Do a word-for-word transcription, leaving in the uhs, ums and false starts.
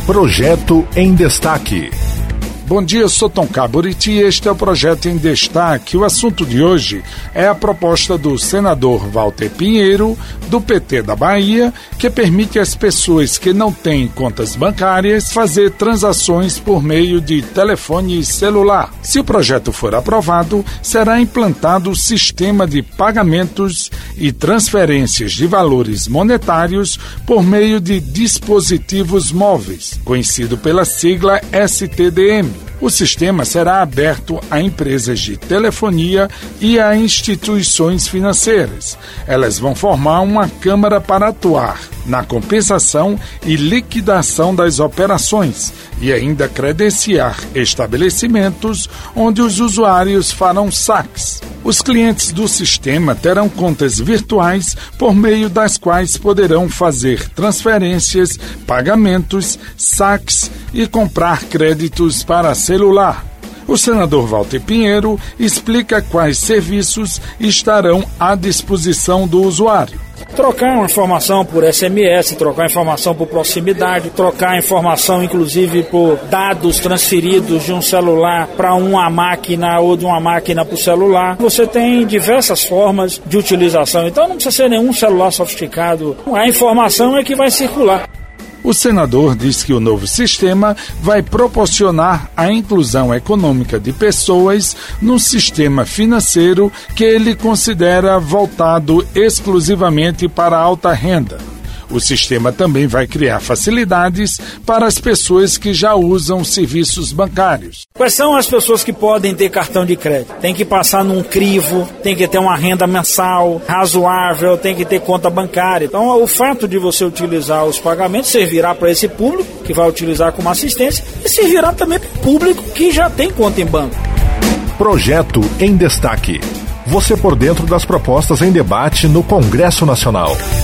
Projeto em Destaque. Bom dia, eu sou Tom Caburiti e este é o Projeto em Destaque. O assunto de hoje é a proposta do senador Walter Pinheiro, do P T da Bahia, que permite às pessoas que não têm contas bancárias fazer transações por meio de telefone celular. Se o projeto for aprovado, será implantado o sistema de pagamentos e transferências de valores monetários por meio de dispositivos móveis, conhecido pela sigla S T D M. O sistema será aberto a empresas de telefonia e a instituições financeiras. Elas vão formar uma câmara para atuar na compensação e liquidação das operações e ainda credenciar estabelecimentos onde os usuários farão saques. Os clientes do sistema terão contas virtuais por meio das quais poderão fazer transferências, pagamentos, saques e comprar créditos para celular. O senador Walter Pinheiro explica quais serviços estarão à disposição do usuário. Trocar uma informação por S M S, trocar informação por proximidade, trocar informação inclusive por dados transferidos de um celular para uma máquina ou de uma máquina para o celular. Você tem diversas formas de utilização, então não precisa ser nenhum celular sofisticado. A informação é que vai circular. O senador diz que o novo sistema vai proporcionar a inclusão econômica de pessoas no sistema financeiro que ele considera voltado exclusivamente para a alta renda. O sistema também vai criar facilidades para as pessoas que já usam serviços bancários. Quais são as pessoas que podem ter cartão de crédito? Tem que passar num crivo, tem que ter uma renda mensal razoável, tem que ter conta bancária. Então, o fato de você utilizar os pagamentos servirá para esse público, que vai utilizar como assistência, e servirá também para o público que já tem conta em banco. Projeto em Destaque. Você por dentro das propostas em debate no Congresso Nacional.